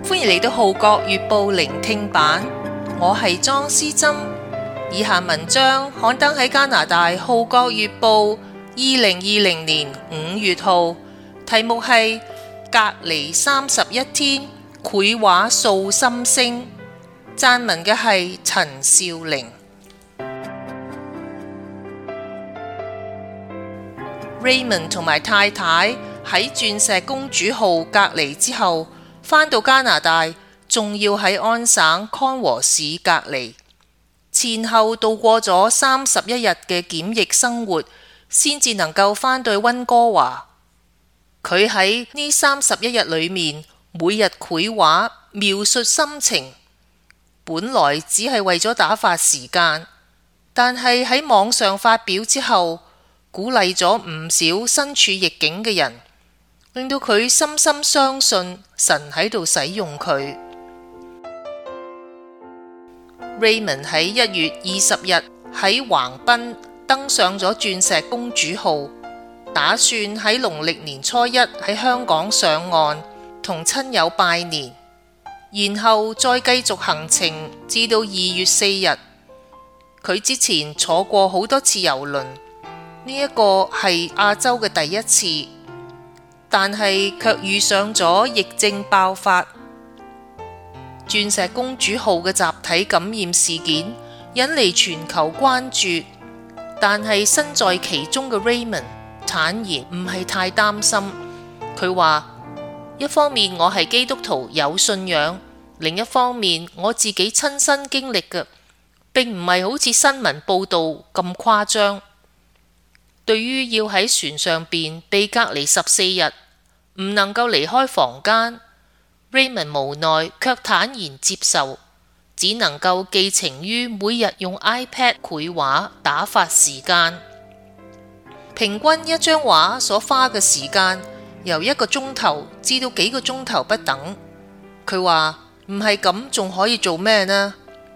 歡迎嚟到《號角月報》聆聽版，我係莊思珍。以下文章刊登喺加拿大《號角月報》2020年5月號，題目係隔離31天，繪畫訴心聲。撰文嘅係陳少玲。Raymond 同埋太太喺鑽石公主號隔離之後，返到加拿大，仲要喺安省康和市隔離，前後度過咗31日嘅檢疫生活，先至能夠返到溫哥華。佢喺呢31日裏面，每日繪畫描述心情，本來只係為咗打發時間，但係喺網上發表之後，鼓勵咗唔少身處逆境嘅人，令到佢深深相信神喺度使用佢。Raymond 喺1月20日喺橫濱登上咗鑽石公主號，打算喺農曆年初一喺香港上岸，同親友拜年，然後再繼續行程至到2月4日。佢之前坐過好多次郵輪，呢一個係亞洲嘅第一次。但係卻遇上咗疫症爆發，鑽石公主號嘅集體感染事件引嚟全球關注。但係身在其中嘅 Raymond 坦言唔係太擔心。佢話：一方面我係基督徒有信仰，另一方面我自己親身經歷嘅，並唔係好似新聞報道咁誇張。對於要喺船上邊被隔離14日，唔能夠離開房間， Raymond 無奈卻坦然接受，只能夠寄情於每日用 iPad 繪畫打發時間。平均一張畫所花嘅時間由1個鐘頭至到幾個鐘頭不等。佢話唔係咁，仲可以做咩呢？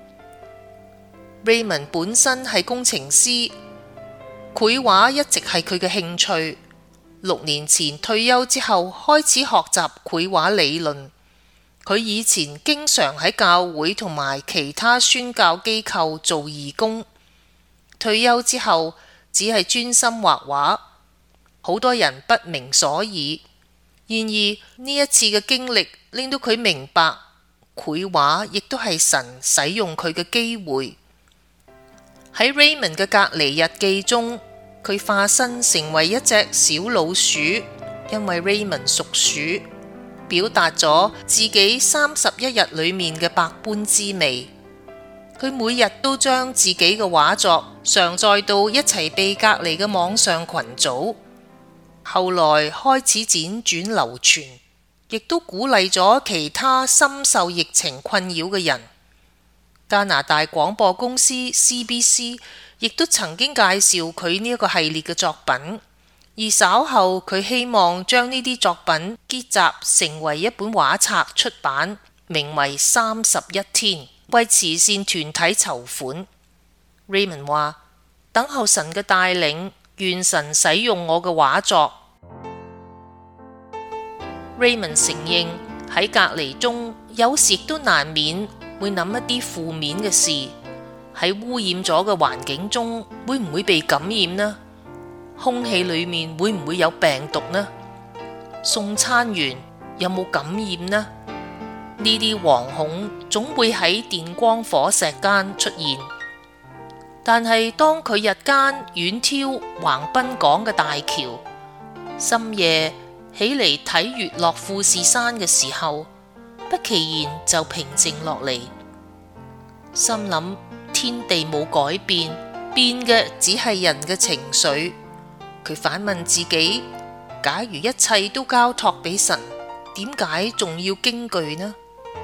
Raymond 本身係工程師，繪畫一直係佢嘅興趣。6年前退休之後，開始學習繪畫理論。佢以前經常喺教會同埋其他宣教機構做義工。退休之後，只係專心畫畫。好多人不明所以。然而呢一次嘅經歷令到佢明白，繪畫亦都係神使用佢嘅機會。喺 Raymond 嘅隔離日記中，佢化身成為一隻小老鼠，因為 Raymond 屬鼠，表達咗自己31日裏面嘅百般滋味。佢每日都將自己嘅畫作上載到一齊被隔離嘅網上群組，後來開始輾轉流傳，亦都鼓勵咗其他深受疫情困擾嘅人。加拿大廣播公司 CBC 亦都曾經介紹佢呢一個系列嘅作品，而稍後佢希望將呢啲作品結集成為一本畫冊出版，名為31天，為慈善團體籌款。Raymond 話：等候神嘅帶領，願神使用我嘅畫作。Raymond 承認喺隔離中，有時亦都難免會諗一啲負面嘅事。喺污染咗嘅環境中，會唔會被感染呢？空氣裏面會唔會有病毒呢？送餐員有冇感染呢？呢啲惶恐總會喺電光火石間出現。但係當佢日間遠眺橫濱港嘅大橋，深夜起嚟睇月落富士山嘅時候，不其然就平靜落嚟，心諗天地冇改變，變嘅只係人嘅情緒。佢反問自己：假如一切都交託俾神，點解仲要驚懼呢？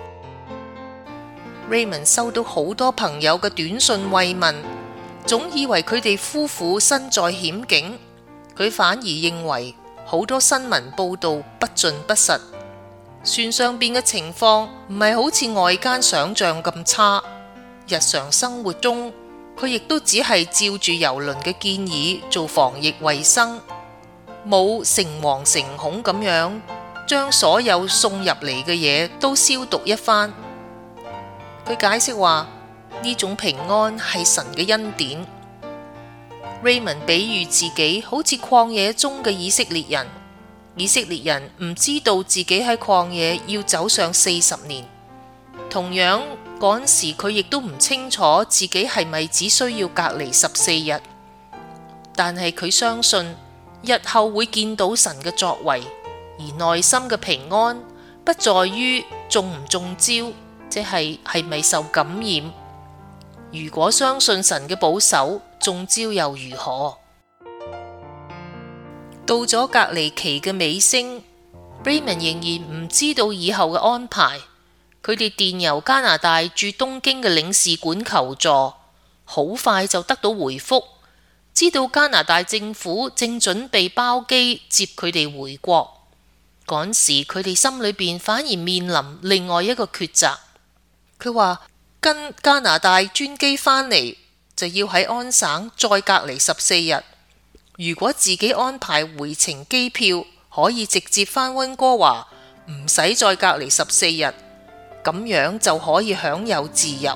Raymond 收到好多朋友嘅短信慰問，總以為佢哋夫婦身在險境，佢反而認為好多新聞報道不盡不實。船上邊嘅情況唔係好似外間想象咁差。日常生活中，佢亦都只係照住郵輪嘅建議做防疫衛生，冇誠惶誠恐咁樣將所有送入嚟嘅嘢都消毒一番。佢解釋話呢種平安係神嘅恩典。Raymond 比喻自己好似曠野中嘅以色列人，以色列人唔知道自己喺曠野要走上40年，同樣嗰陣時佢亦都唔清楚自己係咪只需要隔離14日，但係佢相信日後會見到神嘅作為，而內心嘅平安不在於中唔中招，即係咪受感染。如果相信神嘅保守，中招又如何？到咗隔離期嘅尾聲， Raymond 仍然唔知道以後嘅安排。佢哋電郵加拿大駐東京嘅領事館求助，好快就得到回覆，知道加拿大政府正準備包機接佢哋回國。嗰時佢哋心裏邊反而面臨另外一個抉擇。佢話跟加拿大專機返嚟就要喺安省再隔離14日，如果自己安排回程機票，可以直接返溫哥華，唔使再隔離14日。咁樣就可以享有自由。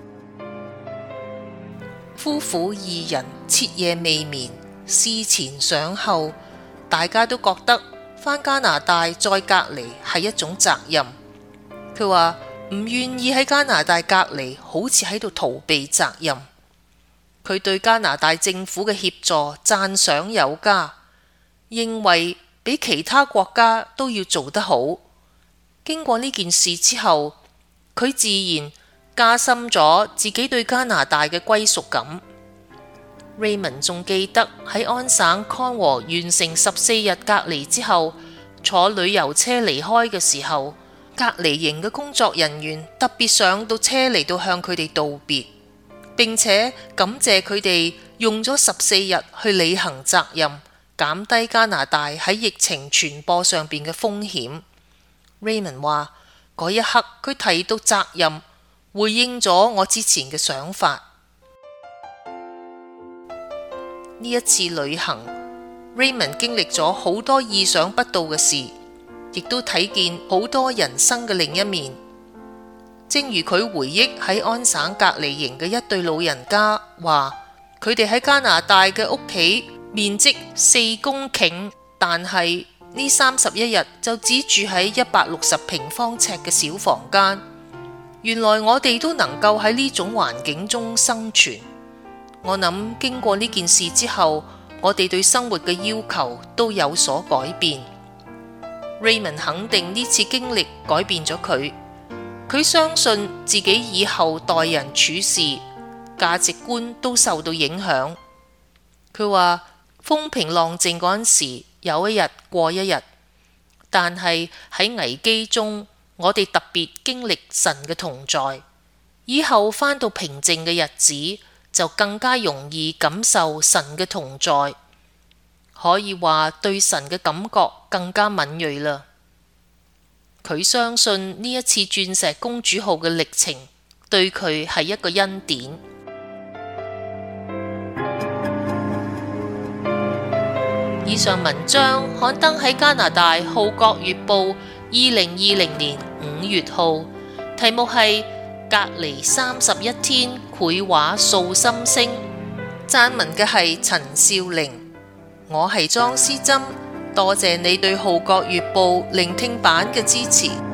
夫婦二人徹夜未眠，思前想後，大家都覺得返加拿大再隔離係一種責任。佢話唔願意喺加拿大隔離，好似喺度逃避責任。佢對加拿大政府嘅協助讚賞有加，認為比其他國家都要做得好。經過呢件事之後，佢自然加深咗自己對加拿大嘅歸屬感。Raymond 仲記得喺安省康和完成14日隔離之後，坐旅遊車離開嘅時候，隔離營嘅工作人員特別上到車嚟到向佢哋道別，並且感謝佢哋用咗14日去履行責任，減低加拿大喺疫情傳播上邊嘅風險。Raymond 話嗰一刻佢提到責任，回應咗我之前嘅想法。呢一次旅行， Raymond 經歷咗好多意想不到嘅事，亦都睇見好多人生嘅另一面。正如佢回憶喺安省隔離營嘅一對老人家話，佢哋喺加拿大嘅屋企面積4公頃，但係呢31日就只住喺160平方尺嘅小房間。原來我哋都能夠喺呢種環境中生存。我諗經過呢件事之後，我哋對生活嘅要求都有所改變。Raymond 肯定呢次經歷改變咗佢，佢相信自己以後待人處事價值觀都受到影響。佢話風平浪靜嗰陣時，有一日過一日，但係喺危機中，我哋特別經歷神嘅同在。以後返到平靜嘅日子，就更加容易感受神嘅同在，可以話對神嘅感覺更加敏銳啦。佢相信呢一次鑽石公主號嘅歷程對佢係一個恩典。以上文章刊登喺加拿大《號角月報》2020年5月號，題目係隔離31天繪畫掃心聲，撰文嘅係陳少玲。我係莊思珍，多謝你對《號角月報》聆聽版嘅支持。